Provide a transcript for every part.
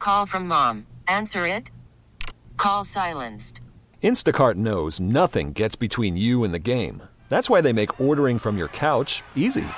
Call from mom. Answer it. Call silenced. Instacart knows nothing gets between you and the game. That's why they make ordering from your couch easy.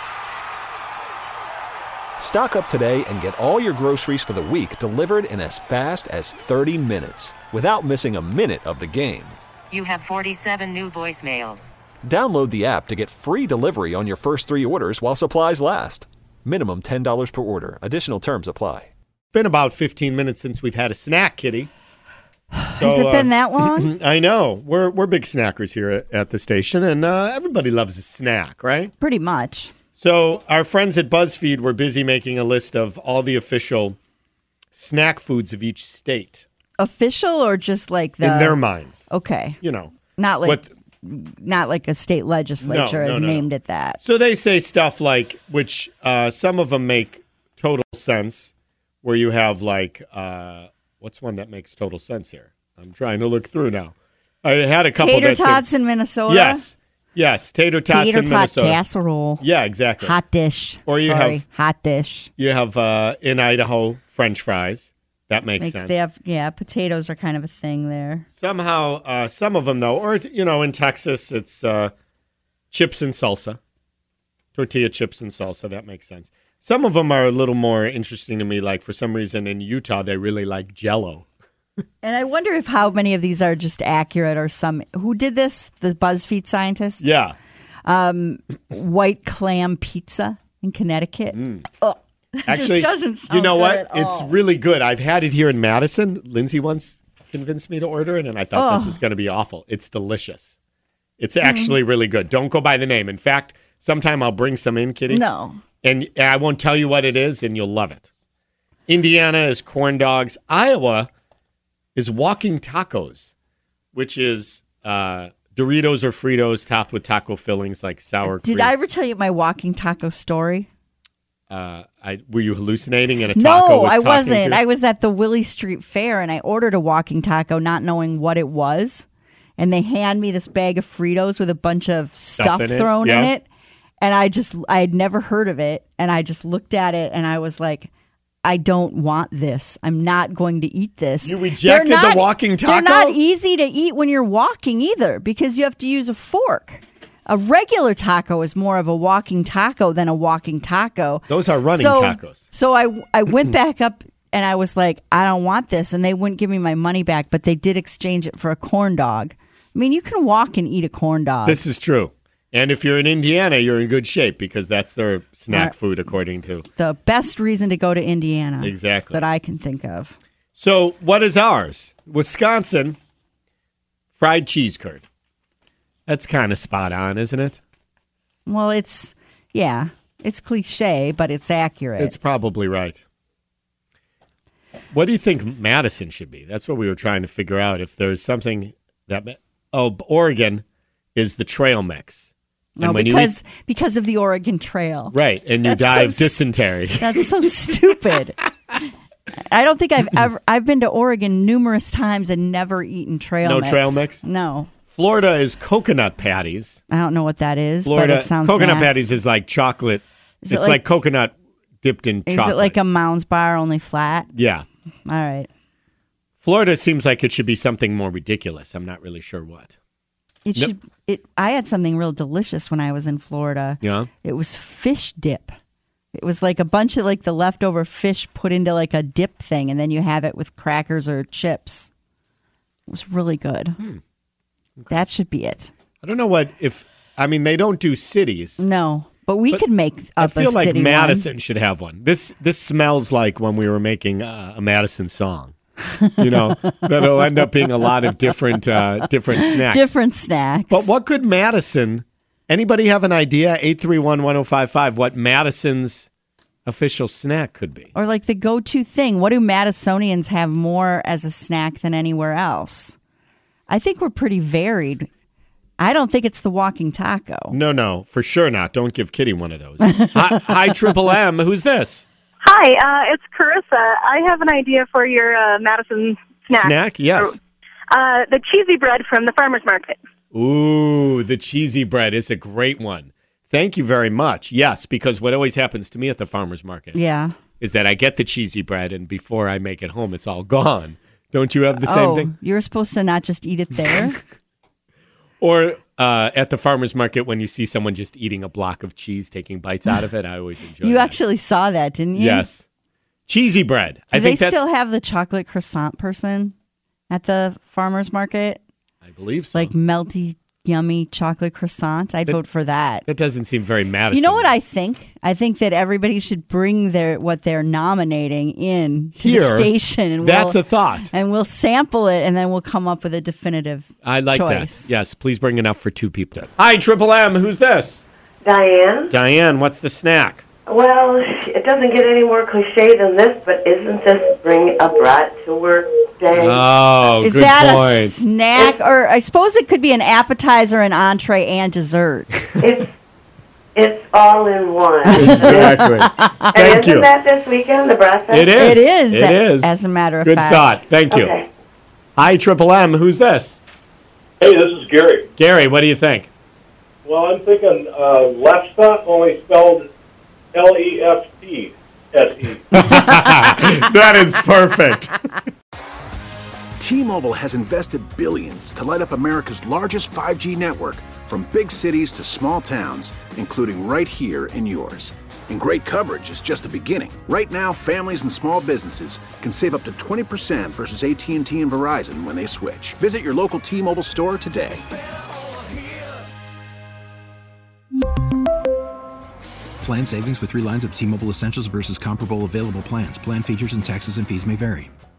Stock up today and get all your groceries for the week delivered in as fast as 30 minutes without missing a minute of the game. You have 47 new voicemails. Download the app to get free delivery on your first 3 orders while supplies last. Minimum $10 per order. Additional terms apply. Been about 15 minutes since we've had a snack, Kitty. Has it been that long? I know. We're big snackers here at the station, and everybody loves a snack, right? Pretty much. So our friends at BuzzFeed were busy making a list of all the official snack foods of each state. Official or just like in their minds? Okay. You know. Not like a state legislature has named it that. So they say stuff like, which some of them make total sense, where you have like, what's one that makes total sense here? I'm trying to look through now. I had a couple Tater tots in Minnesota? Yes, tater tots in Minnesota. Tater tot casserole. Yeah, exactly. Hot dish. Or you have hot dish. You have in Idaho French fries. That makes sense. They have potatoes are kind of a thing there. Somehow, some of them though, or in Texas, it's chips and salsa, tortilla chips and salsa. That makes sense. Some of them are a little more interesting to me. Like for some reason in Utah, they really like Jell-O. And I wonder if how many of these are just accurate or some. Who did this? The BuzzFeed scientist? Yeah. White clam pizza in Connecticut. Oh, actually, doesn't sound you know good what? at all. It's really good. I've had it here in Madison. Lindsay once convinced me to order it, and I thought this is going to be awful. It's delicious. It's actually really good. Don't go by the name. In fact, sometime I'll bring some in, Kitty. No. And I won't tell you what it is, and you'll love it. Indiana is corn dogs. Iowa is walking tacos, which is Doritos or Fritos topped with taco fillings like sour cream. Did I ever tell you my walking taco story? Were you hallucinating and a taco No, was I talking wasn't. to you? I was at the Willie Street Fair, and I ordered a walking taco not knowing what it was. And they hand me this bag of Fritos with a bunch of stuff thrown in it. And I had never heard of it. And I just looked at it, and I was like, I don't want this. I'm not going to eat this. You rejected the walking taco? They're not easy to eat when you're walking either because you have to use a fork. A regular taco is more of a walking taco than a walking taco. Those are running tacos. So I went back up and I was like, I don't want this. And they wouldn't give me my money back, but they did exchange it for a corn dog. I mean, you can walk and eat a corn dog. This is true. And if you're in Indiana, you're in good shape because that's their snack food, according to the best reason to go to Indiana. Exactly. That I can think of. So what is ours? Wisconsin, fried cheese curd. That's kind of spot on, isn't it? Well, it's cliche, but it's accurate. It's probably right. What do you think Madison should be? That's what we were trying to figure out. If there's something that... Oh, Oregon is the trail mix. No, because of the Oregon Trail. Right, and you die of dysentery. That's so stupid. I don't think I've been to Oregon numerous times and never eaten trail mix. No trail mix? No. Florida is coconut patties. I don't know what that is, Florida, but it sounds coconut nasty. patties is like chocolate. It's like coconut dipped in chocolate. Is it like a Mounds bar, only flat? Yeah. All right. Florida seems like it should be something more ridiculous. I'm not really sure what. I had something real delicious when I was in Florida. Yeah. It was fish dip. It was like a bunch of like the leftover fish put into like a dip thing, and then you have it with crackers or chips. It was really good. Okay. That should be it. I don't know they don't do cities. No, but we could make up a city. I feel like Madison one. should have one. This smells like when we were making a Madison song. That'll end up being a lot of different snacks. Different snacks. But what could Madison, anybody have an idea? 831-1055, what Madison's official snack could be? Or like the go-to thing. What do Madisonians have more as a snack than anywhere else? I think we're pretty varied. I don't think it's the walking taco. No, for sure not. Don't give Kitty one of those. Hi, Triple M. Who's this? Hi, it's Carissa. I have an idea for your Madison snack. Snack? Yes. The cheesy bread from the farmer's market. Ooh, the cheesy bread is a great one. Thank you very much. Yes, because what always happens to me at the farmer's market. Yeah. is that I get the cheesy bread, and before I make it home, it's all gone. Don't you have the same thing? You're supposed to not just eat it there? Or at the farmer's market, when you see someone just eating a block of cheese, taking bites out of it, I always enjoy You that. actually saw that, didn't you? Yes. Cheesy bread. Do they still have the chocolate croissant person at the farmer's market? I believe so. Like melty, yummy chocolate croissant? I'd vote for that. That doesn't seem very Madison. You know what I think? I think that everybody should bring what they're nominating in to the station, and that's a thought. And we'll sample it, and then we'll come up with a definitive I like choice. that. Yes, please bring enough for 2 people. Hi, Triple M. Who's this? Diane? Diane, what's the snack? Well, it doesn't get any more cliche than this, but isn't this bring a brat to work day? Oh, Is good that point. a snack? Or I suppose it could be an appetizer, an entree, and dessert. It's all in one. Exactly. And Thank isn't you. that this weekend, the Brat Fest? It is. It is. It is. As a matter of Good fact. thought. Thank you. Okay. Hi, Triple M. Who's this? Hey, this is Gary. Gary, what do you think? Well, I'm thinking Lefse, only spelled Leftse. That is perfect. T-Mobile has invested billions to light up America's largest 5G network, from big cities to small towns, including right here in yours. And great coverage is just the beginning. Right now, families and small businesses can save up to 20% versus AT&T and Verizon when they switch. Visit your local T-Mobile store today. Plan savings with 3 lines of T-Mobile Essentials versus comparable available plans. Plan features and taxes and fees may vary.